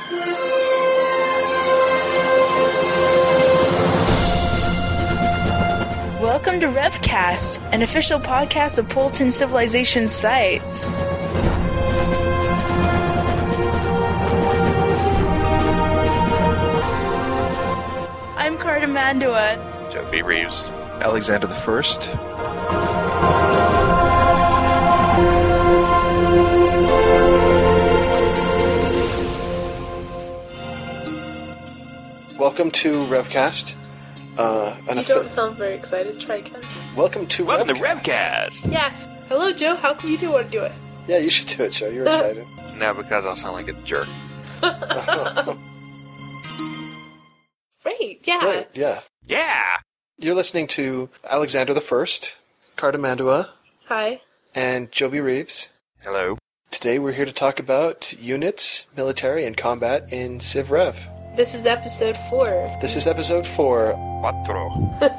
Welcome to RevCast, an official podcast of Polton Civilization Sites. I'm Carter Mandua. Joby Reeves. Alexander the First. Welcome to RevCast. You don't sound very excited. Try again. Welcome to RevCast. Yeah. Hello, Joe. How come you do want to do it? Yeah, you should do it, Joe. You're excited. No, because I'll sound like a jerk. Great. Yeah. Great, yeah. Yeah! You're listening to Alexander the First, Carter Mandua, Hi. and Joby Reeves. Hello. Today we're here to talk about units, military, and combat in Civ Rev. This is episode 4. This is episode 4. Quattro.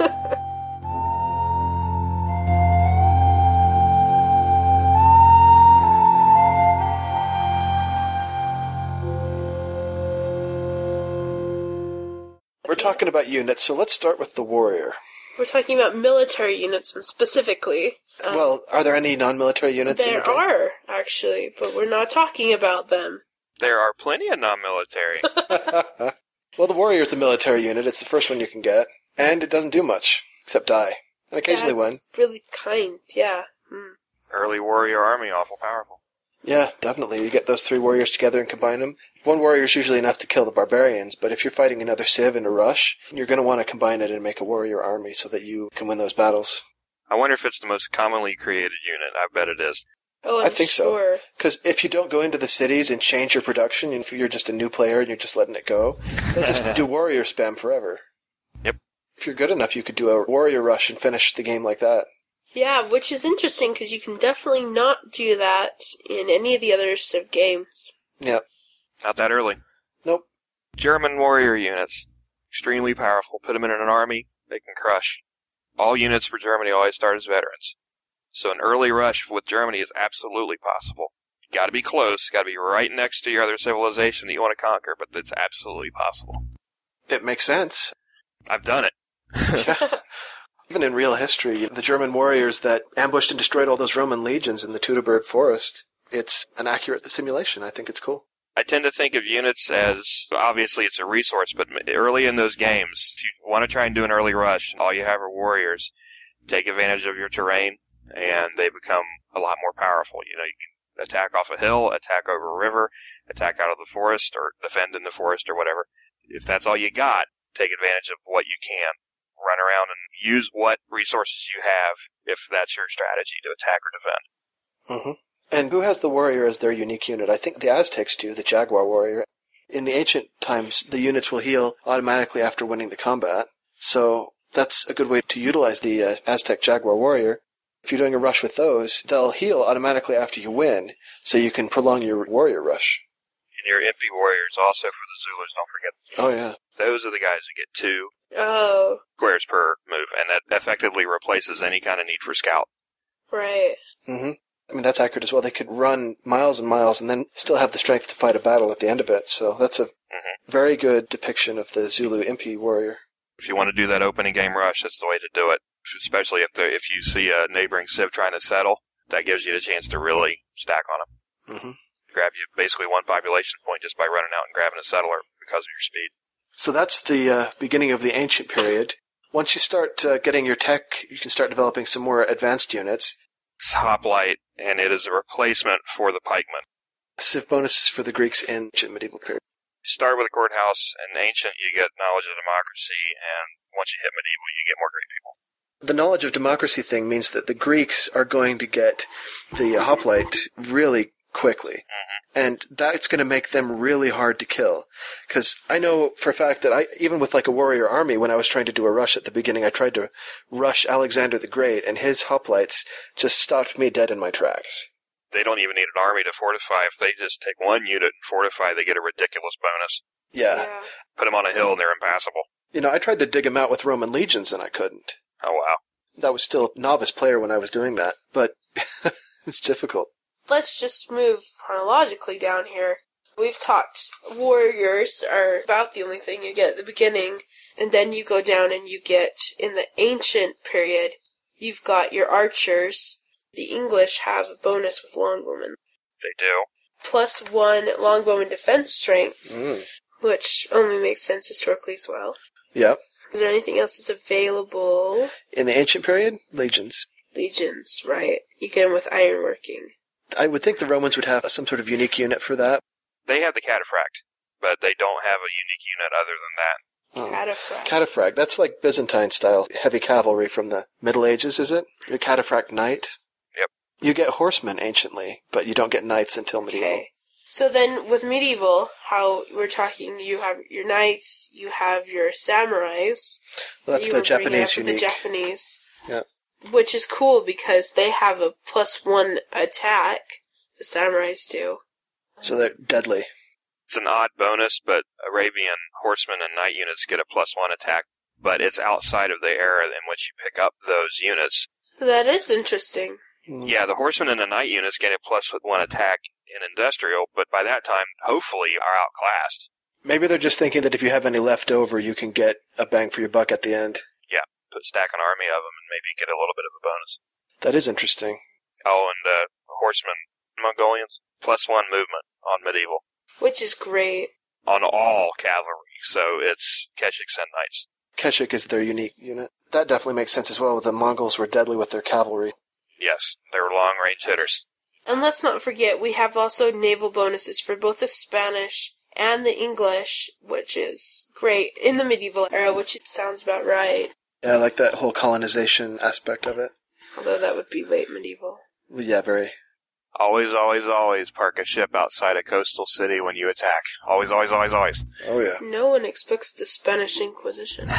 We're talking about units, so let's start with the warrior. We're talking about military units and specifically. Well, are there any non-military units in the There game? are, actually, but we're not talking about them. There are plenty of non-military. Well, the warrior is a military unit. It's the first one you can get. And it doesn't do much, except die. And occasionally win. That's really kind, yeah. Early warrior army, awful powerful. Yeah, definitely. You get those 3 warriors together and combine them. One warrior is usually enough to kill the barbarians, but if you're fighting another civ in a rush, you're going to want to combine it and make a warrior army so that you can win those battles. I wonder if it's the most commonly created unit. I bet it is. Oh, I think sure. so. Because if you don't go into the cities and change your production, if you're just a new player and you're just letting it go, they'll just do warrior spam forever. Yep. If you're good enough, you could do a warrior rush and finish the game like that. Yeah, which is interesting because you can definitely not do that in any of the other Civ games. Yep. Not that early. Nope. German warrior units. Extremely powerful. Put them in an army, they can crush. All units for Germany always start as veterans. So an early rush with Germany is absolutely possible. You gotta be close, gotta be right next to your other civilization that you want to conquer, but it's absolutely possible. It makes sense. I've done it. Yeah. Even in real history, the German warriors that ambushed and destroyed all those Roman legions in the Teutoburg forest, it's an accurate simulation. I think it's cool. I tend to think of units as, obviously it's a resource, but early in those games, if you want to try and do an early rush, all you have are warriors. Take advantage of your terrain, and they become a lot more powerful. You know, you can attack off a hill, attack over a river, attack out of the forest, or defend in the forest, or whatever. If that's all you got, take advantage of what you can. Run around and use what resources you have, if that's your strategy, to attack or defend. Mm-hmm. And who has the warrior as their unique unit? I think the Aztecs do, the Jaguar warrior. In the ancient times, the units will heal automatically after winning the combat, so that's a good way to utilize the Aztec Jaguar warrior. If you're doing a rush with those, they'll heal automatically after you win, so you can prolong your warrior rush. And your MP warriors also for the Zulus, don't forget. Oh, yeah. Those are the guys who get 2 Oh, squares per move, and that effectively replaces any kind of need for scout. right. Mm-hmm. I mean, that's accurate as well. They could run miles and miles and then still have the strength to fight a battle at the end of it, so that's a very good depiction of the Zulu MP warrior. If you want to do that opening game rush, that's the way to do it. Especially if you see a neighboring civ trying to settle, that gives you the chance to really stack on them. Mm-hmm. Grab you basically 1 population point just by running out and grabbing a settler because of your speed. So that's the beginning of the ancient period. Once you start getting your tech, you can start developing some more advanced units. It's hoplite, and it is a replacement for the pikeman. Civ bonuses for the Greeks in ancient medieval period. You start with a courthouse, and ancient you get knowledge of democracy, and once you hit medieval you get more great people. The knowledge of democracy thing means that the Greeks are going to get the hoplite really quickly. And that's going to make them really hard to kill. Because I know for a fact that even with like a warrior army, when I was trying to do a rush at the beginning, I tried to rush Alexander the Great, and his hoplites just stopped me dead in my tracks. They don't even need an army to fortify. If they just take 1 unit and fortify, they get a ridiculous bonus. Yeah. Put them on a hill and they're impassable. You know, I tried to dig them out with Roman legions and I couldn't. Oh, wow. That was still a novice player when I was doing that, but it's difficult. Let's just move chronologically down here. We've talked. Warriors are about the only thing you get at the beginning, and then you go down and you get, in the ancient period, you've got your archers. The English have a bonus with longbowmen. They do. +1 longbowman defense strength, which only makes sense historically as well. Yep. Is there anything else that's available? In the ancient period, legions. Legions, right. You get them with ironworking. I would think the Romans would have some sort of unique unit for that. They have the cataphract, but they don't have a unique unit other than that. Cataphract. Cataphract. That's like Byzantine-style heavy cavalry from the Middle Ages, is it? Your cataphract knight? Yep. You get horsemen anciently, but you don't get knights until medieval. Okay. So then, with medieval, how we're talking, you have your knights, you have your samurais. Well, that's the Japanese unique. The Japanese. Yeah. Which is cool because they have a +1 attack. The samurais do. So they're deadly. It's an odd bonus, but Arabian horsemen and knight units get a +1 attack, but it's outside of the era in which you pick up those units. That is interesting. Yeah, the horsemen and the knight units get a +1 attack in industrial, but by that time, hopefully, are outclassed. Maybe they're just thinking that if you have any left over, you can get a bang for your buck at the end. Yeah, stack an army of them and maybe get a little bit of a bonus. That is interesting. Oh, and horsemen, Mongolians, +1 movement on medieval. Which is great. On all cavalry, so it's Keshiks and knights. Keshik is their unique unit. That definitely makes sense as well. The Mongols were deadly with their cavalry. Yes, they were long-range hitters. And let's not forget, we have also naval bonuses for both the Spanish and the English, which is great in the medieval era, which sounds about right. Yeah, I like that whole colonization aspect of it. Although that would be late medieval. Well, yeah, very. Always, always, always park a ship outside a coastal city when you attack. Always, always, always, always. Oh, yeah. No one expects the Spanish Inquisition.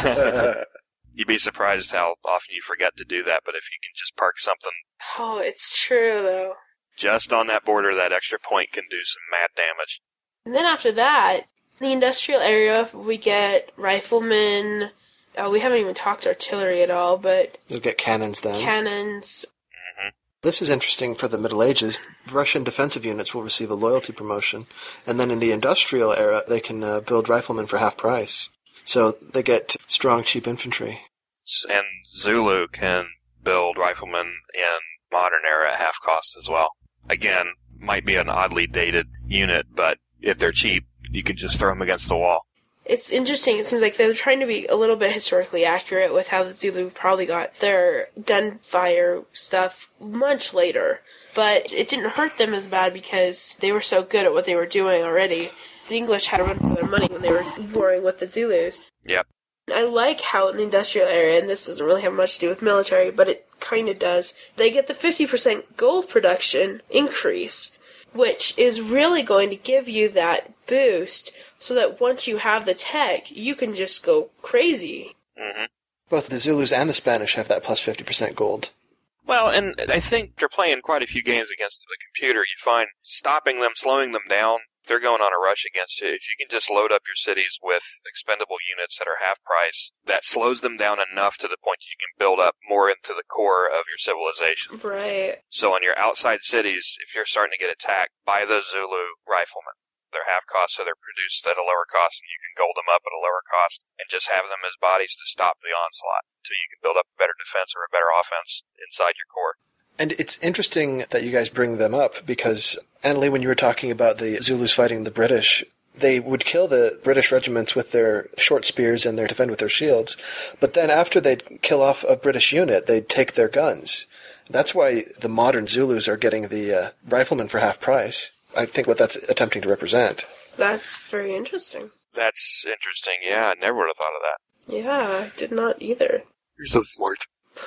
You'd be surprised how often you forget to do that, but if you can just park something Oh, it's true, though. just on that border, that extra point can do some mad damage. And then after that, in the industrial area, we get riflemen. We haven't even talked artillery at all, but You'll get cannons then. cannons. This is interesting for the Middle Ages. Russian defensive units will receive a loyalty promotion. And then in the industrial era, they can build riflemen for half price. So they get strong, cheap infantry. And Zulu can build riflemen in modern era at half cost as well. Again, might be an oddly dated unit, but if they're cheap, you can just throw them against the wall. It's interesting. It seems like they're trying to be a little bit historically accurate with how the Zulu probably got their gunfire stuff much later. But it didn't hurt them as bad because they were so good at what they were doing already. The English had to run for their money when they were warring with the Zulus. Yep. I like how in the industrial area, and this doesn't really have much to do with military, but it kind of does, they get the 50% gold production increase, which is really going to give you that boost so that once you have the tech, you can just go crazy. Mm-hmm. Both the Zulus and the Spanish have that plus 50% gold. Well, and I think you're playing quite a few games against the computer. You find stopping them, slowing them down, if they're going on a rush against you, if you can just load up your cities with expendable units that are half price, that slows them down enough to the point that you can build up more into the core of your civilization. Right. So on your outside cities, if you're starting to get attacked, buy those Zulu riflemen. They're half cost, so they're produced at a lower cost, and you can gold them up at a lower cost, and just have them as bodies to stop the onslaught, until you can build up a better defense or a better offense inside your core. And it's interesting that you guys bring them up, because, Annalie, when you were talking about the Zulus fighting the British, they would kill the British regiments with their short spears and their defend with their shields, but then after they'd kill off a British unit, they'd take their guns. That's why the modern Zulus are getting the riflemen for half price. I think what that's attempting to represent. That's very interesting. That's interesting, yeah. I never would have thought of that. Yeah, I did not either. You're so smart.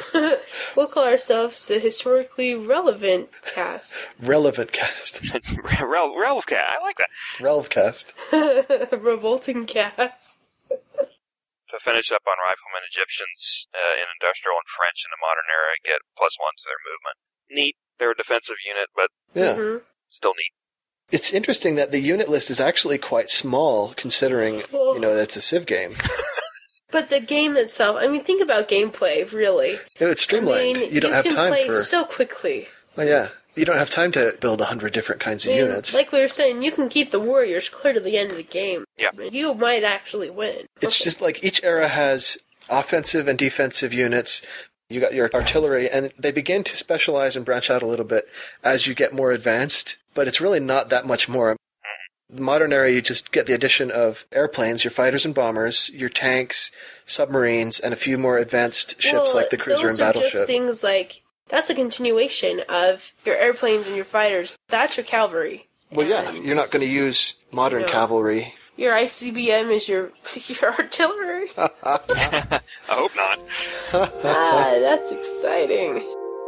We'll call ourselves the historically relevant cast. Relevant cast. Relvcat, I like that. Relvcast. Revolting cast. To finish up on riflemen, Egyptians in industrial and French in the modern era get +1 to their movement. Neat. They're a defensive unit, but Yeah. still neat. It's interesting that the unit list is actually quite small, considering, it's a Civ game. But the game itself, I mean, think about gameplay, really. It's streamlined. I mean, you don't have time you can for... play so quickly. Oh, yeah. You don't have time to build 100 different kinds of units. Like we were saying, you can keep the warriors clear to the end of the game. Yeah. You might actually win. It's just like each era has offensive and defensive units. You got your artillery, and they begin to specialize and branch out a little bit as you get more advanced, but it's really not that much more. The modern era, you just get the addition of airplanes, your fighters and bombers, your tanks, submarines, and a few more advanced ships like the cruiser and battleship. Those are just things like, that's a continuation of your airplanes and your fighters. That's your cavalry. Well, yeah, you're not going to use modern cavalry. Your ICBM is your artillery. I hope not. That's exciting.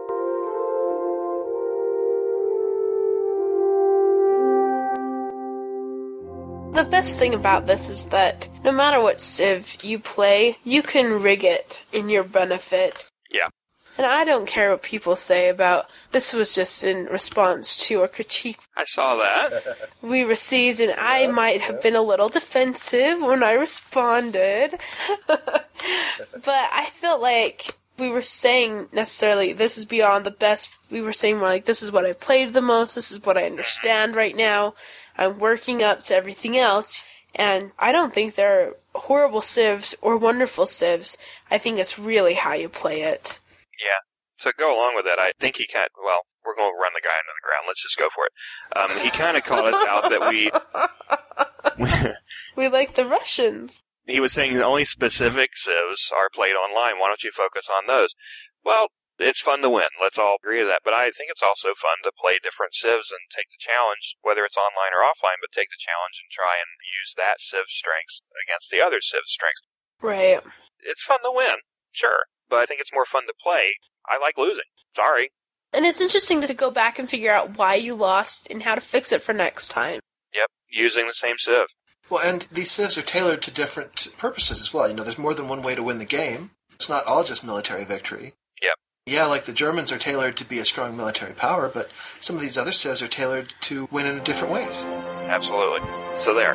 The best thing about this is that no matter what Civ you play, you can rig it in your benefit. Yeah. And I don't care what people say about this was just in response to a critique I saw that. we received, and I might have been a little defensive when I responded. But I felt like we were saying necessarily this is beyond the best. We were saying more like this is what I played the most, this is what I understand right now. I'm working up to everything else, and I don't think there are horrible civs or wonderful civs. I think it's really how you play it. Yeah. So go along with that. I think he we're going to run the guy into the ground. Let's just go for it. He kind of called us out that we like the Russians. He was saying only specific civs are played online. Why don't you focus on those? Well, it's fun to win. Let's all agree to that. But I think it's also fun to play different civs and take the challenge, whether it's online or offline, but take the challenge and try and use that civ's strengths against the other civ's strengths. Right. It's fun to win, sure. But I think it's more fun to play. I like losing. Sorry. And it's interesting to go back and figure out why you lost and how to fix it for next time. Yep, using the same civ. Well, and these civs are tailored to different purposes as well. You know, there's more than one way to win the game. It's not all just military victory. Yep. Yeah, like the Germans are tailored to be a strong military power, but some of these other civs are tailored to win in different ways. Absolutely. So there.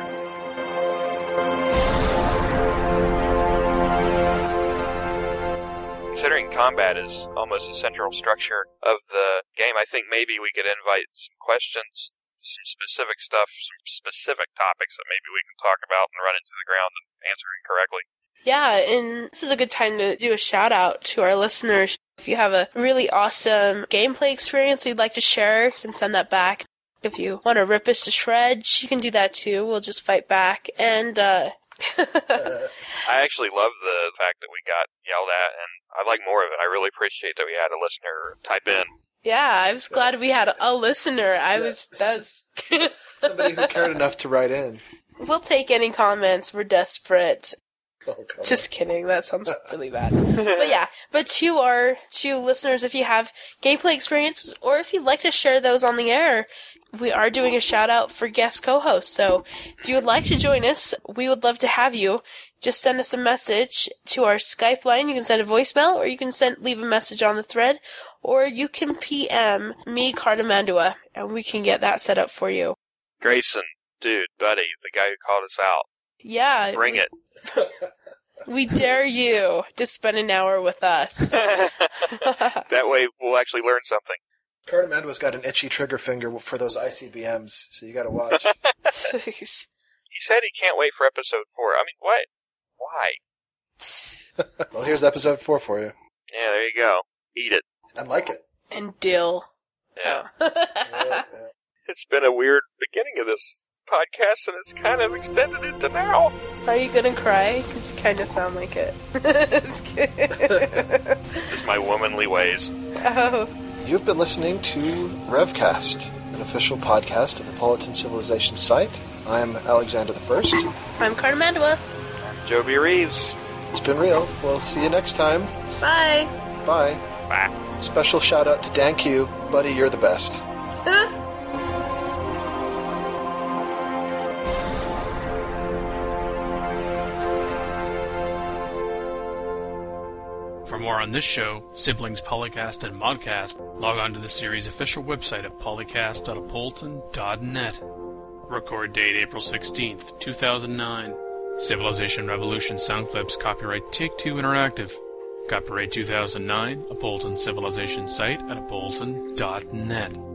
Considering combat is almost a central structure of the game, I think maybe we could invite some questions, some specific stuff, some specific topics that maybe we can talk about and run into the ground and answer incorrectly. Yeah, and this is a good time to do a shout out to our listeners. If you have a really awesome gameplay experience you'd like to share, you can send that back. If you want to rip us to shreds, you can do that too. We'll just fight back. And I actually love the fact that we got yelled at, and I'd like more of it. I really appreciate that we had a listener type in. Yeah, I was glad we had a listener. Somebody who cared enough to write in. We'll take any comments. We're desperate. Oh, just kidding. That sounds really bad. But yeah, but to our listeners, if you have gameplay experiences or if you'd like to share those on the air, we are doing a shout out for guest co-hosts. So if you would like to join us, we would love to have you. Just send us a message to our Skype line. You can send a voicemail, or you can leave a message on the thread, or you can PM me, Cardamandua, and we can get that set up for you. Grayson, dude, buddy, the guy who called us out. Yeah. Bring it. We dare you to spend an hour with us. That way we'll actually learn something. Cardamandua's got an itchy trigger finger for those ICBMs, so you gotta watch. He said he can't wait for episode 4. I mean, what? Why? Well, here's episode 4 for you. Yeah, there you go. Eat it. I like it. And dill. Yeah. Yeah. It's been a weird beginning of this podcast, and it's kind of extended into now. Are you gonna cry? Because you kind of sound like it. Just my womanly ways. Oh. You've been listening to Revcast, an official podcast of the Politan Civilization site. I'm Alexander the First. I'm Cardamandua. Joby Reeves. It's been real. We'll see you next time. Bye. Bye. Bye. Special shout out to Dan Q. Buddy, you're the best. For more on this show, Siblings Polycast and Modcast, log on to the series' official website at polycast.apolton.net. Record date April 16th, 2009. Civilization Revolution sound clips copyright Take-Two Interactive. Copyright 2009, Apolton Civilization site at apolton.net.